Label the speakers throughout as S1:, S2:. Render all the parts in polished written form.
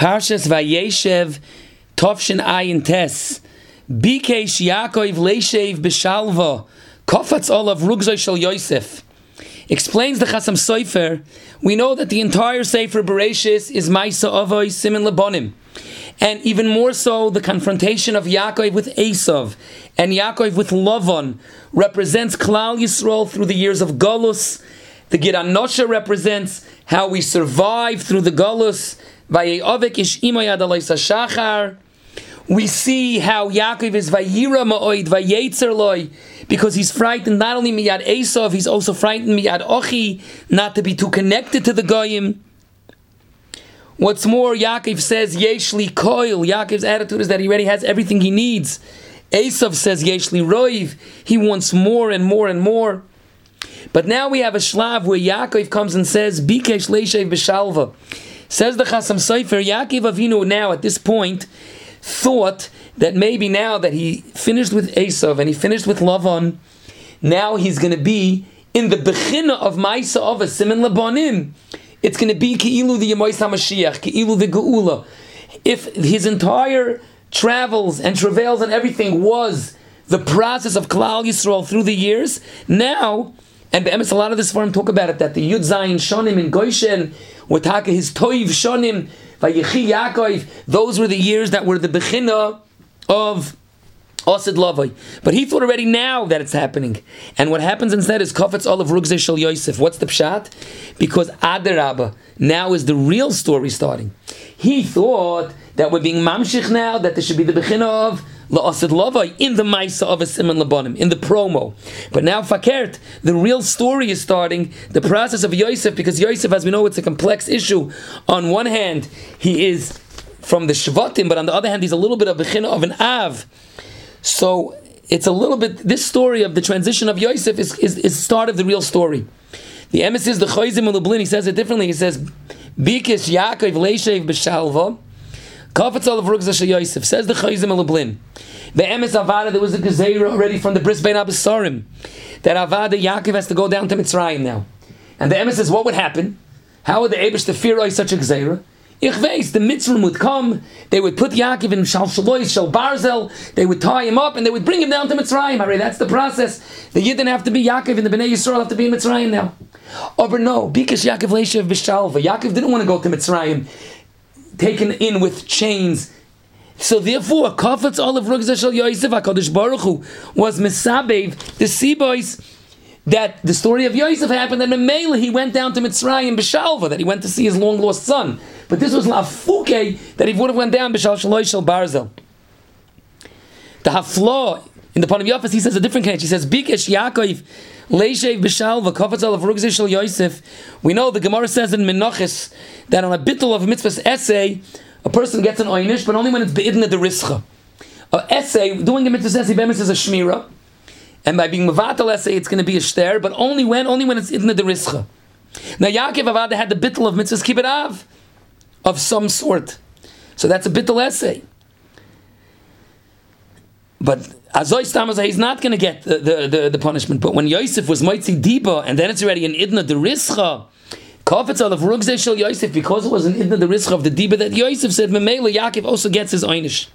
S1: Parshas Vayeshev, Tovshin Ayin Tes. Bikesh Yaakov Leishev B'Shalva, Kofatz Olav Rugzoi Shel Yosef. Explains the Chasam Sofer, we know that the entire Sefer Bereshis is Maisa Avos Simin Labonim. And even more so, the confrontation of Yaakov with Esav and Yaakov with Lavan represents Klal Yisrael through the years of Golus. The Gid Anosha represents how we survive through the Golus. Vaye'ovek ish imayad alaysa shachar. We see how Yaakov is Vayira Ma'oid, Vayetzer Loi, because he's frightened not only Miyad Esav, he's also frightened Miyad Ochi, not to be too connected to the Goyim. What's more, Yaakov says, Yeshli Koil. Yaakov's attitude is that he already has everything he needs. Esav says, Yeshli Roiv. He wants more and more and more. But now we have a shlav where Yaakov comes and says, Bikesh Leishev B'Shalva. Says the Chasam Sofer, Yaakov Avinu now at this point thought that maybe now that he finished with Esav and he finished with Lavan, now he's going to be in the Bechina of Maisa Avos Simin Labonim. It's going to be Ke'ilu the Yemois HaMashiach, Ke'ilu the Geula. If his entire travels and travails and everything was the process of Klal Yisrael through the years, now, and Be'emes, a lot of this Sfarim talk about it, that the Yud Zayin Shonim in Goshen, with Taka his Toiv Shonim, Vayechi Yaakov, those were the years that were the Bechina of Osid Lavai. But he thought already now that it's happening. And what happens instead is Kofetz Olav Rugzei Shel Yosef. What's the pshat? Because Adarabba, now is the real story starting. He thought that we're being mamshich now, that there should be the Bechina of La'asid Lavai in the Maisa of a Siman Labanim, in the promo. But now Fakert, the real story is starting, the process of Yosef, because Yosef, as we know, it's a complex issue. On one hand, he is from the Shvatim, but on the other hand, he's a little bit of Bechina of an Av. So it's a little bit, this story of the transition of Yosef is the start of the real story. The emes is the Chayzim Lublin, he says it differently. He says, Bikish Yaakov Leishev B'Shalva, Kafetz Olav Rugzei Shel Yosef. Says the Chayzim Lublin. The emes Avada, there was a Gezeira already from the Bris Bein Abasarim, that Avada Yaakov has to go down to Mitzrayim now. And the emes says, what would happen? How would the Eibush to fear such a Gezeira? Ich weiß, the Mitzrim would come, they would put Yaakov in Shal Shalois, Shal Barzel, they would tie him up, and they would bring him down to Mitzrayim. Alright, that's the process. The Yidden have to be Yaakov, and the Bnei Yisrael have to be in Mitzrayim now. But no, because Yaakov Leishev B'Shalva. Yaakov didn't want to go to Mitzrayim, taken in with chains. So therefore, Kafetz Olav Rugzei Shel Yosef, HaKadosh Baruch Hu, was Mesabev, the Seaboys, that the story of Yosef happened, and in Mela he went down to Mitzrayim B'Shalva, that he went to see his long-lost son. But this was Lafuke, that he would have went down B'Shal Shaloi Shal Barzel. The Hafla, in the Panim Yafas, he says a different connection. He says, Bikesh Yaakov Leishev B'Shalva, Kafetz Olav Rugzei Shel Yosef. We know the Gemara says in Menachos that on a bittul of a mitzvah's essay, a person gets an oynish, but only when it's be'idna de rischa. An essay, doing a mitzvah's essay, be'emes is a shmira. And by being mevatel essay, it's going to be a shter, but only when it's idna de rischa. Now Yaakov Avada had the bittul of mitzvah's kibbut av, of some sort. So that's a bittul essay. But Azoy Stamazah, he's not going to get the punishment. But when Yosef was Moitzi Diba, and then it's already an Idna de Rischa, Kafetz Olav Rugzei Shel Yosef, because it was an Idna de Rischa of the Diba that Yosef said, Memela Yaakov also gets his Einish.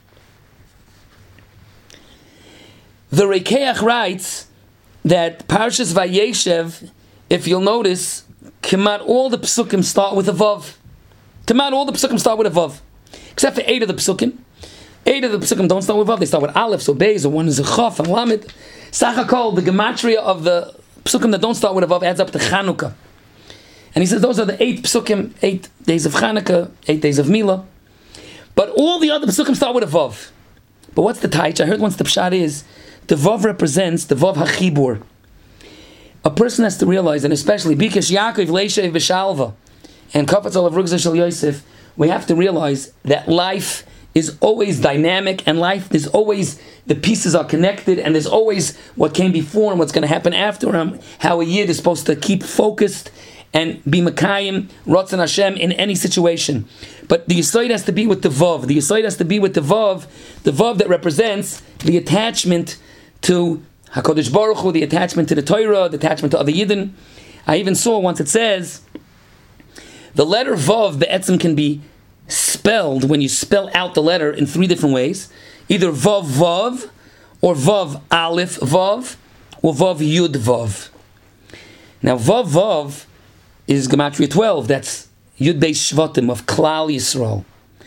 S1: The Rekeach writes that Parshas Vayeshev, if you'll notice, Kemat all the Psukim start with a Vav. Kemat all the Psukim start with a Vav. Except for 8 of the Psukim. 8 of the Psukim don't start with Vav, they start with Aleph, so Beis, or one is a Chaf and Lamed. Sachakol, the Gematria of the Psukim that don't start with a Vav adds up to Chanukah. And he says those are the 8 Psukim, 8 days of Chanukah, 8 days of Milah. But all the other Psukim start with a Vav. But what's the Taich? I heard once the Pshat is, the Vav represents the Vav HaChibur. A person has to realize, and especially Bikesh Yaakov Leishev B'Shalva and Kafetz Olav Rugzei Shel Yosef, we have to realize that life is always dynamic, and life is always, the pieces are connected, and there's always what came before and what's going to happen after him, how a Yid is supposed to keep focused and be Mekayim, Ratzon Hashem in any situation. But the Yesod has to be with the Vav. The Yesod has to be with the Vav that represents the attachment to HaKadosh Baruch Hu, the attachment to the Torah, the attachment to other Yidden. I even saw once it says, the letter Vav, Be'etzim, can be spelled when you spell out the letter in 3 different ways, either Vav Vav, or Vav Aleph Vav, or Vav Yud Vav. Now Vav Vav is Gematria 12, that's Yud Beis Shvatim of Klal Yisrael.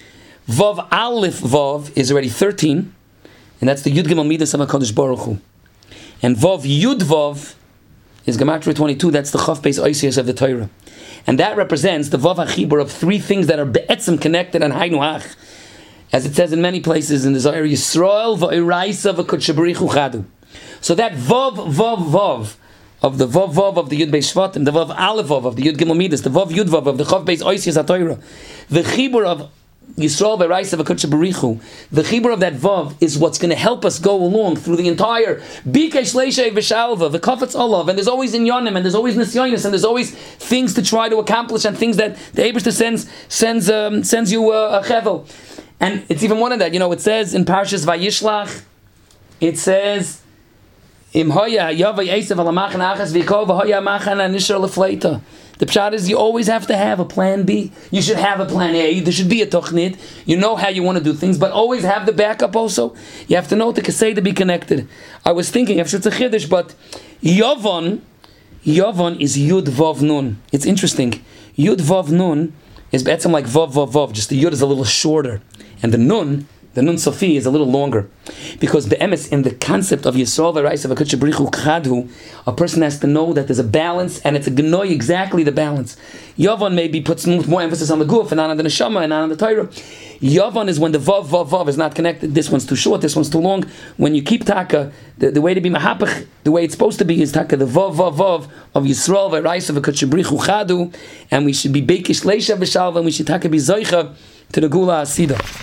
S1: Vav Aleph Vav is already 13, and that's the Yud Gimel Midas of HaKadosh Baruch Hu. And Vav Yud Vav is Gematria 22, that's the Chav Beis Oisius of the Torah. And that represents the Vav HaChibur of 3 things that are be'etzim connected and Hainu Hach. As it says in many places in the Zohar, Yisrael v'Oraisa v'Kodesh Barichu Chadu. So that Vav Vav Vav of the Vav Vav of the Yud Beis Shvatim, the Vav Aleph Vav of the Yud Gimel Midas, the Vav Yud Vav of the Chav Beis Oisius HaTorah, the Chibur of Yisrael v'Oraisa v'Kodesh Barichu, the Chibur of that Vav is what's going to help us go along through the entire Bikesh Leishei v'Shalva, the Kafetz Olav, and there's always Inyanim, and there's always Nisyonis, and there's always things to try to accomplish, and things that the Eibishter sends you a chevel. And it's even one of that, it says in Parshas Vayishlach, it says, Im hoya yavay esav alamachan achas v'ikol v'hoya machan anishar lefleita. The pshat is you always have to have a plan B. You should have a plan A. There should be a tochnit. You know how you want to do things, but always have the backup also. You have to know the kasei to be connected. I was thinking, if it's a chiddush, but Yavon is Yud Vav Nun. It's interesting. Yud Vav Nun is betzim like Vav Vav Vav. Just the Yud is a little shorter. And the Nun Sofi is a little longer. Because be'emes, in the concept of Yisrael v'Oraisa v'Kodesh Barichu Chadu, a person has to know that there's a balance, and it's a gnoi exactly the balance. Yavon maybe puts more emphasis on the guf, and not on the neshama, and not on the Torah. Yavon is when the Vav Vav Vav is not connected. This one's too short, this one's too long. When you keep taka, the way to be mahapach, the way it's supposed to be is taka, the Vav Vav Vav of Yisrael v'Oraisa v'Kodesh Barichu Chadu, and we should be Beikish Leisha v'Shalva, and we should taka be Zoicha to the Gula Asida.